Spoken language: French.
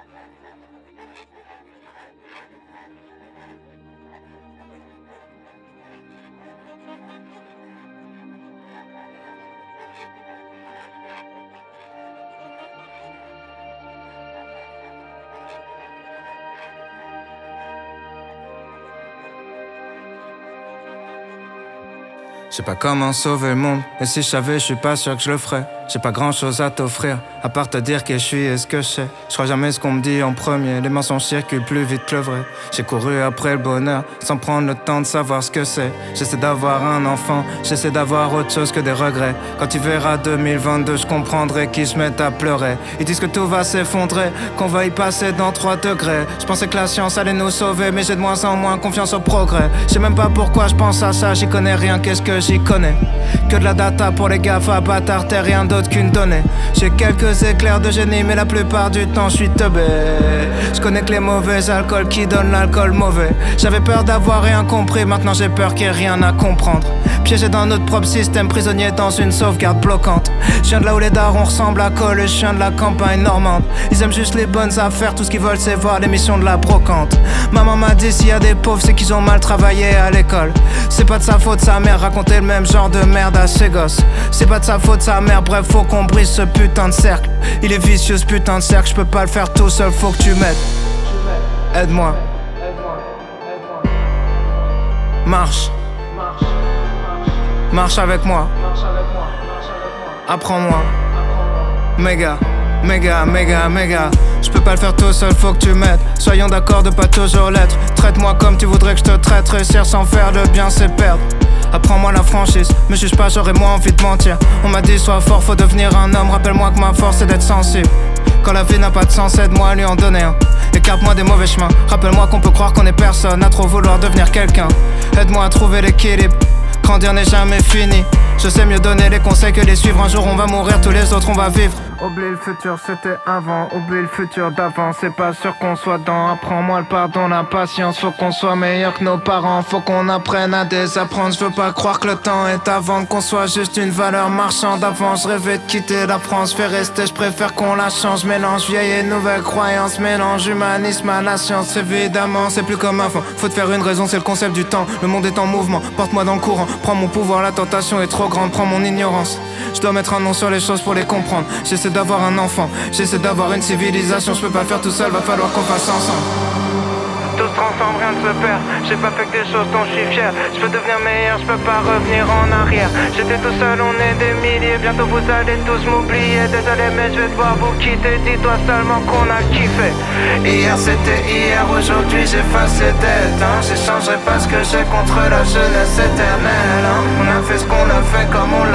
Je sais pas comment sauver le monde, et si je savais, je suis pas sûr que je le ferais. J'ai pas grand chose à t'offrir, à part te dire que je suis et ce que je sais. Je crois jamais ce qu'on me dit en premier, les mensonges circulent plus vite que le vrai. J'ai couru après le bonheur, sans prendre le temps de savoir ce que c'est. J'essaie d'avoir un enfant, j'essaie d'avoir autre chose que des regrets. Quand tu verras 2022, je comprendrai qu'ils se mettent à pleurer. Ils disent que tout va s'effondrer, qu'on va y passer dans 3 degrés. Je pensais que la science allait nous sauver, mais j'ai de moins en moins confiance au progrès. Je sais même pas pourquoi je pense à ça, j'y connais rien, qu'est-ce que j'y connais? Que de la data pour les GAFA, bâtard, t'es rien d'autre qu'une donnée. J'ai quelques éclairs de génie, mais la plupart du temps je suis teubé. Je connais que les mauvais alcools qui donnent l'alcool mauvais. J'avais peur d'avoir rien compris, maintenant j'ai peur qu'il y ait rien à comprendre. Piégé dans notre propre système, prisonnier dans une sauvegarde bloquante. Je viens de là où les darons ressemblent à Cole, je viens de la campagne normande. Ils aiment juste les bonnes affaires, tout ce qu'ils veulent c'est voir l'émission de la brocante. Maman m'a dit s'il y a des pauvres c'est qu'ils ont mal travaillé à l'école. C'est pas de sa faute, sa mère racontait le même genre de merde à ses gosses. C'est pas de sa faute, sa mère, bref faut qu'on brise ce putain de cercle. Il est vicieux ce putain de cercle, je peux pas le faire tout seul, faut que tu m'aides. Aide-moi. Marche. Marche avec moi. Apprends-moi. Méga, méga, méga, méga. Je peux pas le faire tout seul, faut que tu m'aides. Soyons d'accord de pas toujours l'être. Traite-moi comme tu voudrais que je te traite. Réussir sans faire le bien c'est perdre. Apprends-moi la franchise, me juge pas, j'aurais moins envie de mentir. On m'a dit sois fort, faut devenir un homme. Rappelle-moi que ma force c'est d'être sensible. Quand la vie n'a pas de sens, aide-moi à lui en donner un. Écarte-moi des mauvais chemins. Rappelle-moi qu'on peut croire qu'on est personne à trop vouloir devenir quelqu'un. Aide-moi à trouver l'équilibre. Grandir n'est jamais fini. Je sais mieux donner les conseils que les suivre. Un jour on va mourir, tous les autres on va vivre. Oublie le futur, c'était avant. Oublie le futur d'avant, c'est pas sûr qu'on soit dans. Apprends-moi le pardon, la patience. Faut qu'on soit meilleur que nos parents. Faut qu'on apprenne à désapprendre. Je veux pas croire que le temps est à vendre, qu'on soit juste une valeur marchande. Avant je rêvais de quitter la France, fais rester, je préfère qu'on la change. Mélange vieille et nouvelle croyance, mélange humanisme à la science. Évidemment c'est plus comme avant, faut te faire une raison, c'est le concept du temps. Le monde est en mouvement, porte-moi dans le courant. Prends mon pouvoir, la tentation est trop grande. Prends mon ignorance, je dois mettre un nom sur les choses pour les comprendre. J'essaie d'avoir un enfant, j'essaie d'avoir une civilisation. Je peux pas faire tout seul, va falloir qu'on fasse ensemble. Tout se transforme, rien ne se perd. J'ai pas fait que des choses dont je suis fier. Je peux devenir meilleur, je peux pas revenir en arrière. J'étais tout seul, on est des milliers. Bientôt vous allez tous m'oublier. Désolé mais je vais devoir vous quitter. Dis-toi seulement qu'on a kiffé. Hier c'était hier, aujourd'hui j'efface les dettes J'échangerai pas ce que j'ai contre la jeunesse éternelle On a fait ce qu'on a fait comme on